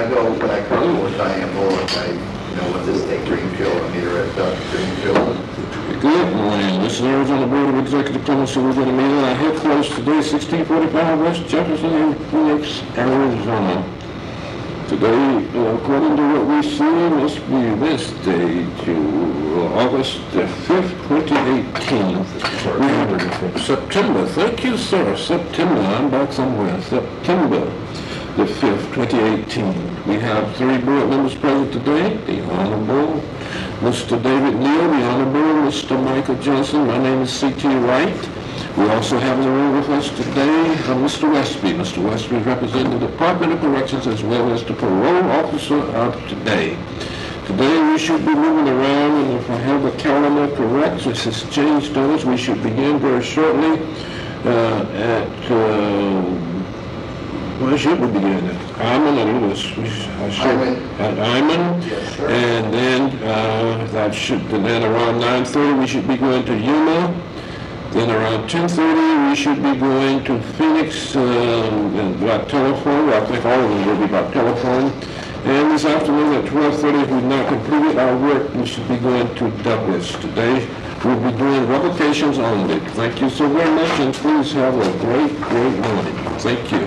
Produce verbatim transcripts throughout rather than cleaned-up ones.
I go, when I come with Diane Moore, I, you know, with this state Greenfield, I meet her at Doctor Greenfield. Good morning. This is Arizona Board of Executive Council. We're going to meet at our headquarters today, sixteen forty-five West Jefferson in Phoenix, Arizona. Today, uh, according to what we see, must be Wednesday, to August the fifth, twenty eighteen. We have September. Thank you, sir. September. I'm back somewhere. September the fifth, twenty eighteen. We have three board members present today. The Honorable Mister David Neal, the Honorable Mister Michael Johnson. My name is C T Wright. We also have in the room with us today uh, Mister Westby. Mister Westby is representing the Department of Corrections as well as the parole officer of today. Today we should be moving around, and if I have the calendar correct, which has changed those, we should begin very shortly uh, at, uh, where should we begin? At Iman and Lewis. We sh- I should, Iman. At Iman. Yes, sir. And then uh, that should, and then around nine thirty we should be going to Yuma. Then around ten thirty, we should be going to Phoenix um, and by telephone. I think all of them will be by telephone. And this afternoon at twelve thirty, if we've not completed our work, we should be going to Douglas. Today, we'll be doing revocations only. Thank you so very much, and please have a great, great morning. Thank you.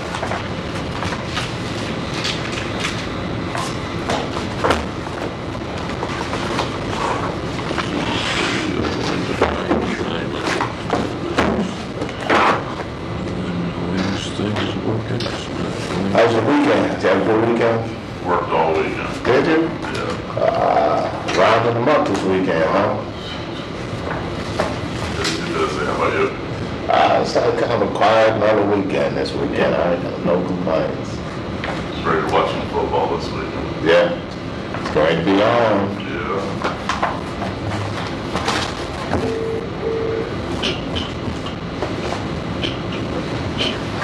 How's your weekend? Did you have a good weekend? Worked all weekend. Did you? Yeah. Uh, round of the month this weekend, huh? Busy, busy. How about you? Uh, it's like kind of a quiet another weekend this weekend. I ain't got no complaints. Just ready to watch some football this weekend. Yeah, it's going to be on.